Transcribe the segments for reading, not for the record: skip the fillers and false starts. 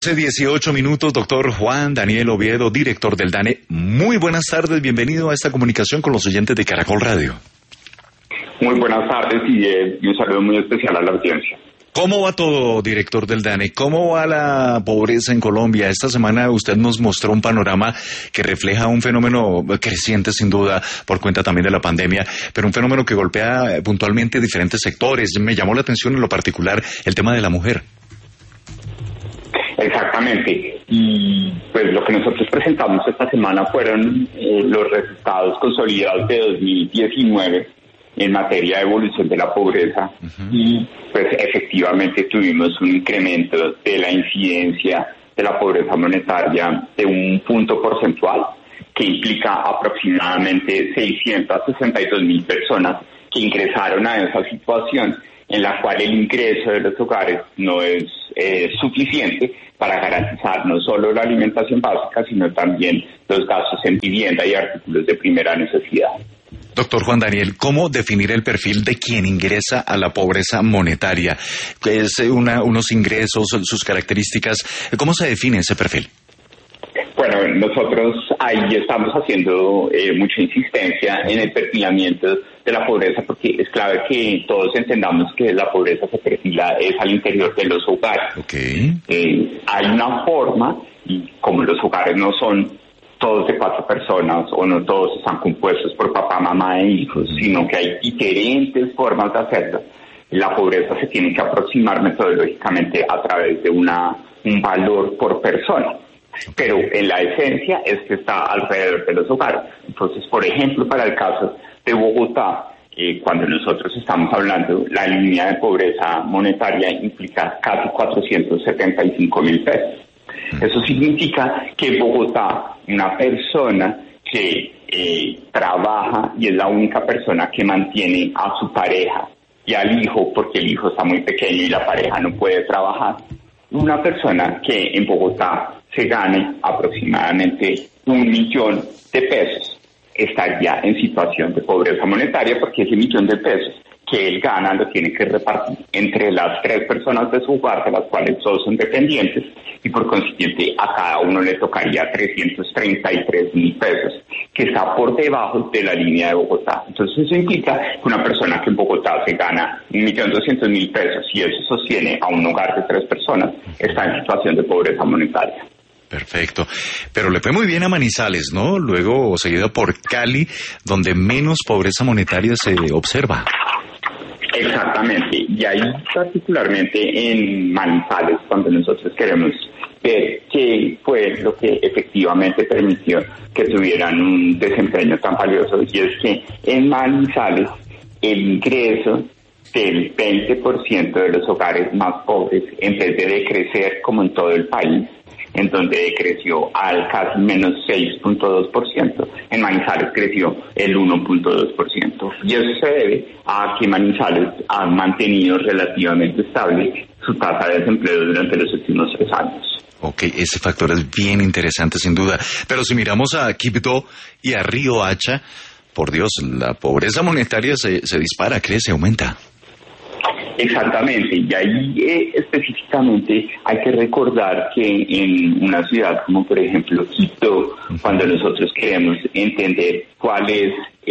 Hace 18 minutos, doctor Juan Daniel Oviedo, director del DANE. Muy buenas tardes, bienvenido a esta comunicación con los oyentes de Caracol Radio. Muy buenas tardes y un saludo muy especial a la audiencia. ¿Cómo va todo, director del DANE? ¿Cómo va la pobreza en Colombia? Esta semana usted nos mostró un panorama que refleja un fenómeno creciente, sin duda, por cuenta también de la pandemia, pero un fenómeno que golpea puntualmente diferentes sectores. Me llamó la atención en lo particular el tema de la mujer. Exactamente, y pues lo que nosotros presentamos esta semana fueron los resultados consolidados de 2019 en materia de evolución de la pobreza. Y pues efectivamente tuvimos un incremento de la incidencia de la pobreza monetaria de un punto porcentual que implica aproximadamente 662,000 personas que ingresaron a esa situación en la cual el ingreso de los hogares no es suficiente para garantizar no solo la alimentación básica, sino también los gastos en vivienda y artículos de primera necesidad. Doctor Juan Daniel, ¿cómo definir el perfil de quien ingresa a la pobreza monetaria? ¿Es unos ingresos, sus características? ¿Cómo se define ese perfil? Bueno, nosotros ahí estamos haciendo mucha insistencia en el perfilamiento de la pobreza, porque es clave que todos entendamos que la pobreza se perfila es al interior de los hogares. Okay. Hay una forma, y como los hogares no son todos de 4 personas o no todos están compuestos por papá, mamá e hijos, sino que hay diferentes formas de hacerlo. La pobreza se tiene que aproximar metodológicamente a través de un valor por persona. Pero en la esencia es que está alrededor de los hogares. Entonces, por ejemplo, para el caso de Bogotá, cuando nosotros estamos hablando, la línea de pobreza monetaria implica casi 475,000 pesos. Eso significa que en Bogotá, una persona que trabaja y es la única persona que mantiene a su pareja y al hijo, porque el hijo está muy pequeño y la pareja no puede trabajar, una persona que en Bogotá se gane aproximadamente 1,000,000 de pesos estaría en situación de pobreza monetaria, porque ese 1,000,000 de pesos que él gana lo tiene que repartir entre las 3 personas de su hogar, de las cuales todos son dependientes, y por consiguiente a cada uno le tocaría 333,000 pesos, que está por debajo de la línea de Bogotá. Entonces eso implica que una persona que en Bogotá se gana 1,200,000 pesos y eso sostiene a un hogar de 3 personas, está en situación de pobreza monetaria. Perfecto. Pero le fue muy bien a Manizales, ¿no? Luego seguido por Cali, donde menos pobreza monetaria se observa. Exactamente, y ahí particularmente en Manizales, cuando nosotros queremos ver qué fue lo que efectivamente permitió que tuvieran un desempeño tan valioso, y es que en Manizales el ingreso del 20% de los hogares más pobres, en vez de decrecer como en todo el país, en donde decreció al casi menos 6.2%, en Manizales creció el 1.2%. Y eso se debe a que Manizales ha mantenido relativamente estable su tasa de desempleo durante los últimos 3 años. Ok, ese factor es bien interesante sin duda. Pero si miramos a Quibdó y a Río Hacha, por Dios, la pobreza monetaria se dispara, crece, aumenta. Exactamente, y ahí específicamente hay que recordar que en una ciudad como por ejemplo Quito, cuando nosotros queremos entender cuál es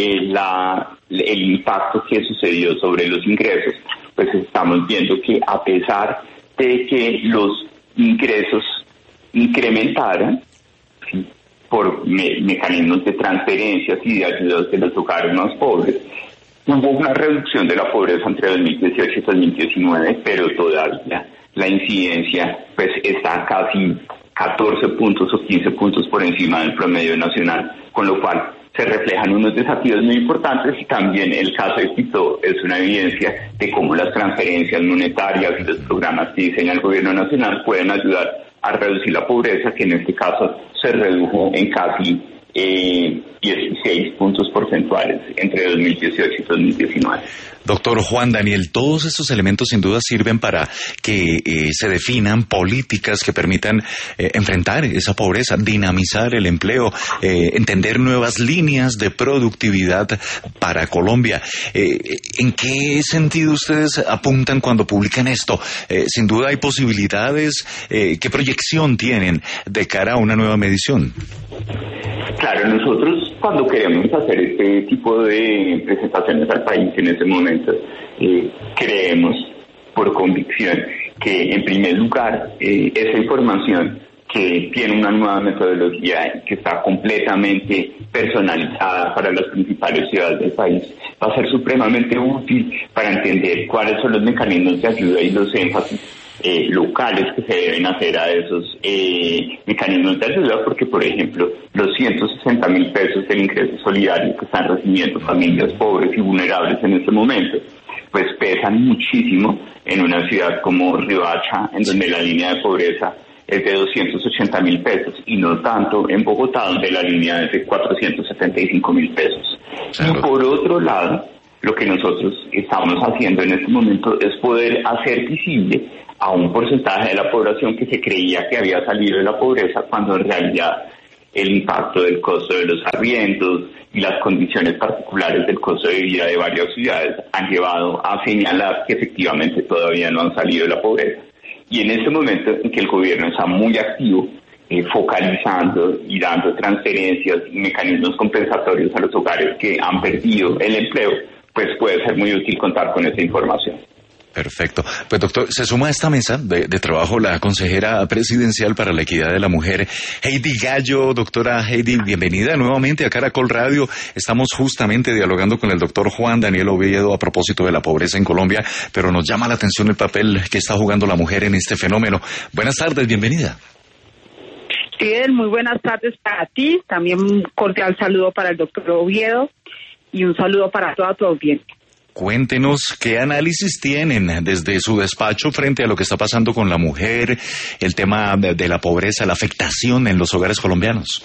el impacto que sucedió sobre los ingresos, pues estamos viendo que a pesar de que los ingresos incrementaran, ¿sí?, por mecanismos de transferencias y de ayudas de los hogares más pobres, hubo una reducción de la pobreza entre 2018 y 2019, pero todavía la incidencia pues está casi 14 puntos o 15 puntos por encima del promedio nacional, con lo cual se reflejan unos desafíos muy importantes, y también el caso de Quito es una evidencia de cómo las transferencias monetarias y los programas que diseña el gobierno nacional pueden ayudar a reducir la pobreza, que en este caso se redujo en casi 16 puntos porcentuales entre 2018 y 2019. Doctor Juan Daniel, todos estos elementos sin duda sirven para que se definan políticas que permitan enfrentar esa pobreza, dinamizar el empleo, entender nuevas líneas de productividad para Colombia. ¿En qué sentido ustedes apuntan cuando publican esto? Sin duda hay posibilidades. ¿Qué proyección tienen de cara a una nueva medición? Claro, nosotros cuando queremos hacer este tipo de presentaciones al país en este momento, creemos por convicción que en primer lugar esa información que tiene una nueva metodología y que está completamente personalizada para las principales ciudades del país, va a ser supremamente útil para entender cuáles son los mecanismos de ayuda y los énfasis locales que se deben hacer a esos mecanismos de ayuda, porque por ejemplo los 160.000 pesos del ingreso solidario que están recibiendo familias pobres y vulnerables en este momento, pues pesan muchísimo en una ciudad como Riohacha, en donde la línea de pobreza es de 280.000 pesos, y no tanto en Bogotá, donde la línea es de 475.000 pesos. Claro. Y por otro lado, lo que nosotros estamos haciendo en este momento es poder hacer visible a un porcentaje de la población que se creía que había salido de la pobreza, cuando en realidad el impacto del costo de los arriendos y las condiciones particulares del costo de vida de varias ciudades han llevado a señalar que efectivamente todavía no han salido de la pobreza. Y en este momento en que el gobierno está muy activo, focalizando y dando transferencias y mecanismos compensatorios a los hogares que han perdido el empleo, pues puede ser muy útil contar con esa información. Perfecto. Pues doctor, se suma a esta mesa de trabajo la consejera presidencial para la equidad de la mujer, Heidi Gallo. Doctora Heidi, bienvenida nuevamente a Caracol Radio. Estamos justamente dialogando con el doctor Juan Daniel Oviedo a propósito de la pobreza en Colombia, pero nos llama la atención el papel que está jugando la mujer en este fenómeno. Buenas tardes, bienvenida. Fidel, muy buenas tardes para ti, también un cordial saludo para el doctor Oviedo y un saludo para toda tu audiencia. Cuéntenos qué análisis tienen desde su despacho frente a lo que está pasando con la mujer, el tema de la pobreza, la afectación en los hogares colombianos.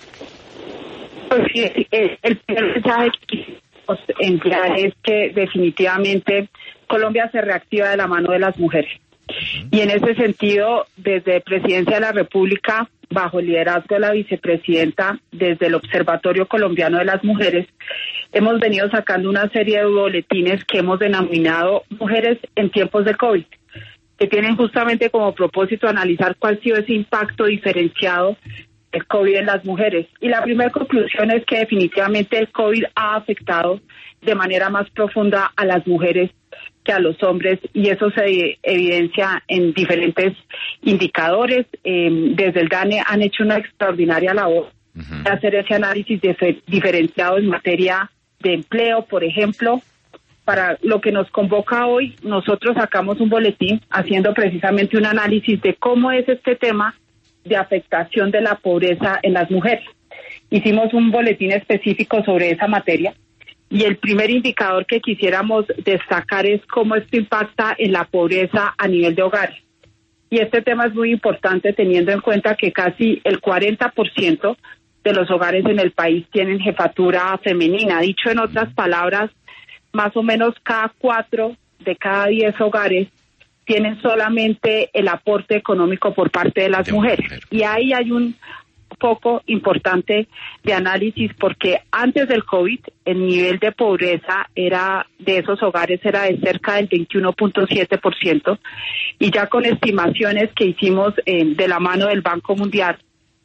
Pues sí, el primer mensaje que quisimos enviar es que definitivamente Colombia se reactiva de la mano de las mujeres. Y en ese sentido, desde Presidencia de la República, bajo el liderazgo de la vicepresidenta, desde el Observatorio Colombiano de las Mujeres, hemos venido sacando una serie de boletines que hemos denominado Mujeres en tiempos de COVID, que tienen justamente como propósito analizar cuál ha sido ese impacto diferenciado del COVID en las mujeres. Y la primera conclusión es que definitivamente el COVID ha afectado de manera más profunda a las mujeres que a los hombres, y eso se evidencia en diferentes indicadores. Desde el DANE han hecho una extraordinaria labor de hacer ese análisis diferenciado en materia de empleo, por ejemplo. Para lo que nos convoca hoy, nosotros sacamos un boletín haciendo precisamente un análisis de cómo es este tema de afectación de la pobreza en las mujeres. Hicimos un boletín específico sobre esa materia. Y el primer indicador que quisiéramos destacar es cómo esto impacta en la pobreza a nivel de hogares. Y este tema es muy importante teniendo en cuenta que casi el 40% de los hogares en el país tienen jefatura femenina. Dicho en otras palabras, más o menos cada 4 de cada 10 hogares tienen solamente el aporte económico por parte de las mujeres. Y ahí hay un poco importante de análisis, porque antes del COVID el nivel de pobreza era de esos hogares era de cerca del 21.7%, y ya con estimaciones que hicimos de la mano del Banco Mundial,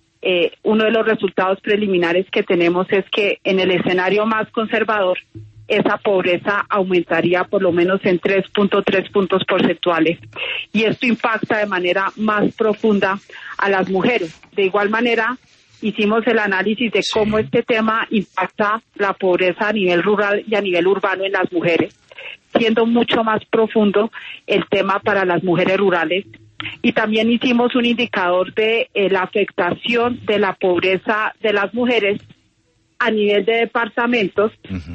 uno de los resultados preliminares que tenemos es que en el escenario más conservador esa pobreza aumentaría por lo menos en 3.3 puntos porcentuales, y esto impacta de manera más profunda a las mujeres. De igual manera, hicimos el análisis de cómo este tema impacta la pobreza a nivel rural y a nivel urbano en las mujeres, siendo mucho más profundo el tema para las mujeres rurales. Y también hicimos un indicador de la afectación de la pobreza de las mujeres a nivel de departamentos.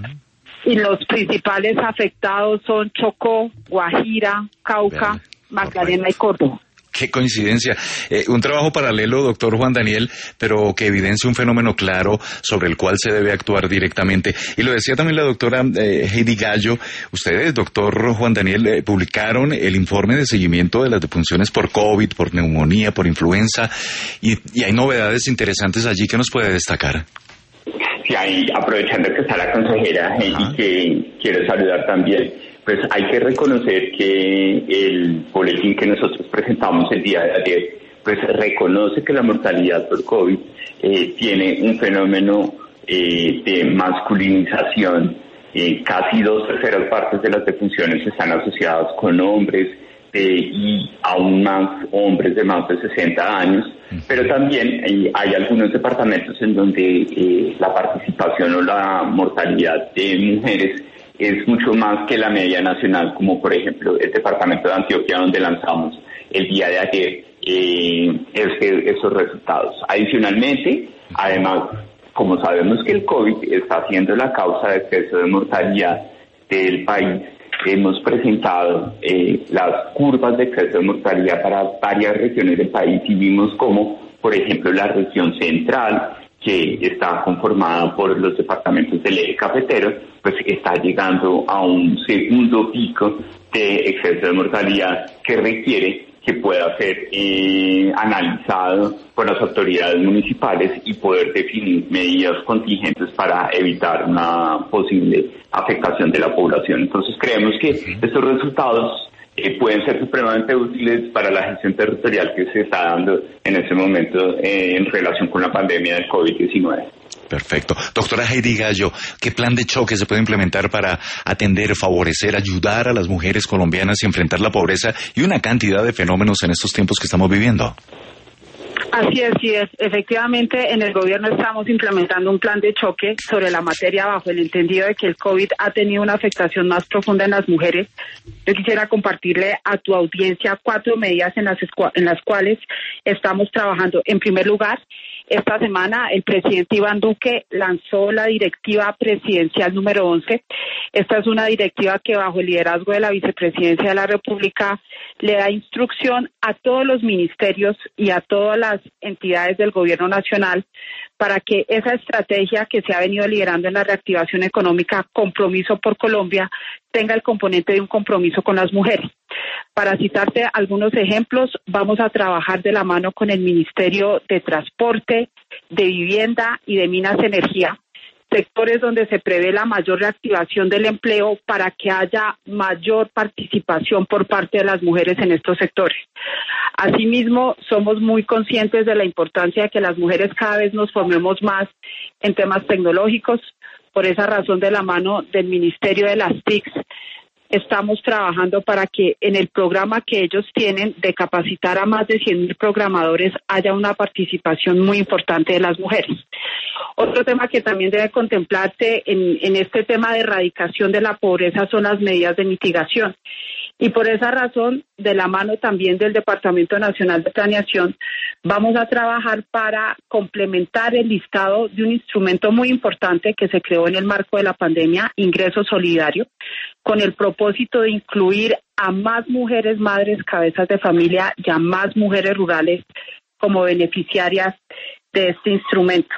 Y los principales afectados son Chocó, Guajira, Cauca, Magdalena y Córdoba. Qué coincidencia. Un trabajo paralelo, doctor Juan Daniel, pero que evidencia un fenómeno claro sobre el cual se debe actuar directamente. Y lo decía también la doctora Heidi Gallo. Ustedes, doctor Juan Daniel, publicaron el informe de seguimiento de las defunciones por COVID, por neumonía, por influenza, y hay novedades interesantes allí que nos puede destacar. Sí, aprovechando que está la consejera y que quiero saludar también, pues hay que reconocer que el boletín que nosotros presentamos el día de ayer, pues reconoce que la mortalidad por COVID tiene un fenómeno de masculinización. Casi 2/3 partes de las defunciones están asociadas con hombres y aún más hombres de más de 60 años, pero también hay algunos departamentos en donde la participación o la mortalidad de mujeres es mucho más que la media nacional, como por ejemplo el departamento de Antioquia, donde lanzamos el día de ayer esos resultados. Adicionalmente, además, como sabemos que el COVID está siendo la causa de exceso de mortalidad del país, hemos presentado las curvas de exceso de mortalidad para varias regiones del país y vimos como, por ejemplo, la región central, que está conformada por los departamentos del eje cafetero, pues está llegando a un segundo pico de exceso de mortalidad que requiere que pueda ser analizado por las autoridades municipales y poder definir medidas contingentes para evitar una posible afectación de la población. Entonces creemos que estos resultados pueden ser supremamente útiles para la gestión territorial que se está dando en este momento en relación con la pandemia del COVID-19. Perfecto. Doctora Heidi Gallo, ¿qué plan de choque se puede implementar para atender, favorecer, ayudar a las mujeres colombianas y enfrentar la pobreza y una cantidad de fenómenos en estos tiempos que estamos viviendo? Así es. Efectivamente, en el gobierno estamos implementando un plan de choque sobre la materia bajo el entendido de que el COVID ha tenido una afectación más profunda en las mujeres. Yo quisiera compartirle a tu audiencia 4 medidas en las cuales estamos trabajando. En primer lugar, esta semana el presidente Iván Duque lanzó la directiva presidencial número 11. Esta es una directiva que bajo el liderazgo de la vicepresidencia de la República le da instrucción a todos los ministerios y a todas las entidades del gobierno nacional para que esa estrategia que se ha venido liderando en la reactivación económica, Compromiso por Colombia, tenga el componente de un compromiso con las mujeres. Para citarte algunos ejemplos, vamos a trabajar de la mano con el Ministerio de Transporte, de Vivienda y de Minas y Energía, sectores donde se prevé la mayor reactivación del empleo para que haya mayor participación por parte de las mujeres en estos sectores. Asimismo, somos muy conscientes de la importancia de que las mujeres cada vez nos formemos más en temas tecnológicos. Por esa razón, de la mano del Ministerio de las TICs, estamos trabajando para que en el programa que ellos tienen de capacitar a más de 100.000 programadores haya una participación muy importante de las mujeres. Otro tema que también debe contemplarse en este tema de erradicación de la pobreza son las medidas de mitigación. Y por esa razón, de la mano también del Departamento Nacional de Planeación, vamos a trabajar para complementar el listado de un instrumento muy importante que se creó en el marco de la pandemia, Ingreso Solidario, con el propósito de incluir a más mujeres madres cabezas de familia y a más mujeres rurales como beneficiarias de este instrumento.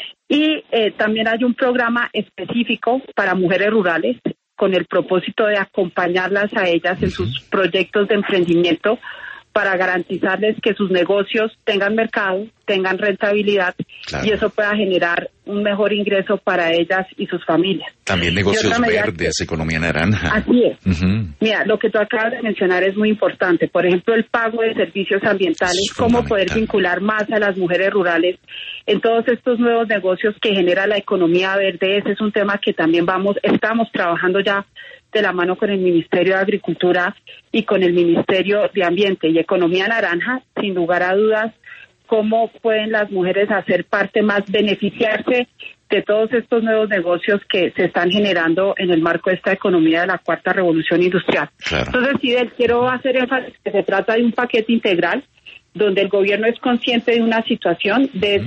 Y también hay un programa específico para mujeres rurales con el propósito de acompañarlas a ellas en sus proyectos de emprendimiento para garantizarles que sus negocios tengan mercado, tengan rentabilidad, claro, y eso pueda generar un mejor ingreso para ellas y sus familias. También negocios verdes, economía naranja. Así es. Mira, lo que tú acabas de mencionar es muy importante. Por ejemplo, el pago de servicios ambientales, cómo poder vincular más a las mujeres rurales en todos estos nuevos negocios que genera la economía verde. Ese es un tema que también estamos trabajando ya de la mano con el Ministerio de Agricultura y con el Ministerio de Ambiente y Economía Naranja, sin lugar a dudas, cómo pueden las mujeres hacer parte más, beneficiarse de todos estos nuevos negocios que se están generando en el marco de esta economía de la cuarta revolución industrial. Claro. Entonces, Fidel, quiero hacer énfasis que se trata de un paquete integral donde el gobierno es consciente de una situación, de ese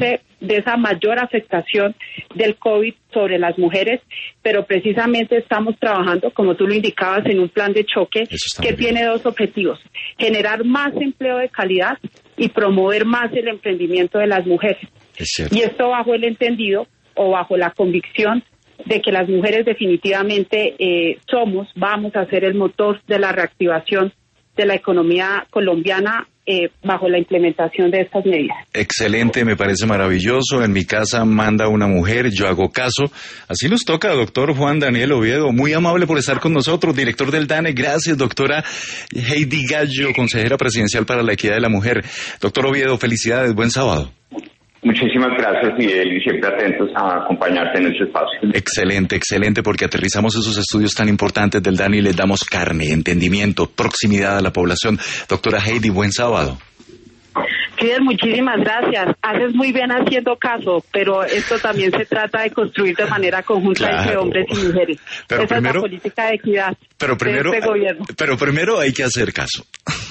de esa mayor afectación del COVID sobre las mujeres, pero precisamente estamos trabajando, como tú lo indicabas, en un plan de choque que tiene dos objetivos: generar más empleo de calidad y promover más el emprendimiento de las mujeres. Y esto bajo el entendido o bajo la convicción de que las mujeres definitivamente vamos a ser el motor de la reactivación de la economía colombiana bajo la implementación de estas medidas. Excelente, me parece maravilloso. En mi casa manda una mujer, yo hago caso. Así nos toca, doctor Juan Daniel Oviedo. Muy amable por estar con nosotros, director del DANE. Gracias, doctora Heidi Gallo, consejera presidencial para la equidad de la mujer. Doctor Oviedo, felicidades, buen sábado. Muchísimas gracias, Miguel, y siempre atentos a acompañarte en este espacio. Excelente, excelente, porque aterrizamos esos estudios tan importantes del DANE y les damos carne, entendimiento, proximidad a la población. Doctora Heidi, buen sábado. Fidel, muchísimas gracias. Haces muy bien haciendo caso, pero esto también se trata de construir de manera conjunta entre hombres y mujeres. Pero esa primero, es la política de equidad de este gobierno. Pero primero hay que hacer caso.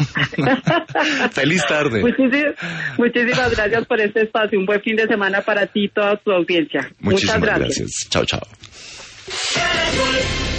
Feliz tarde. Muchísimas gracias por este espacio. Un buen fin de semana para ti y toda tu audiencia. Muchas gracias. Chao, chao.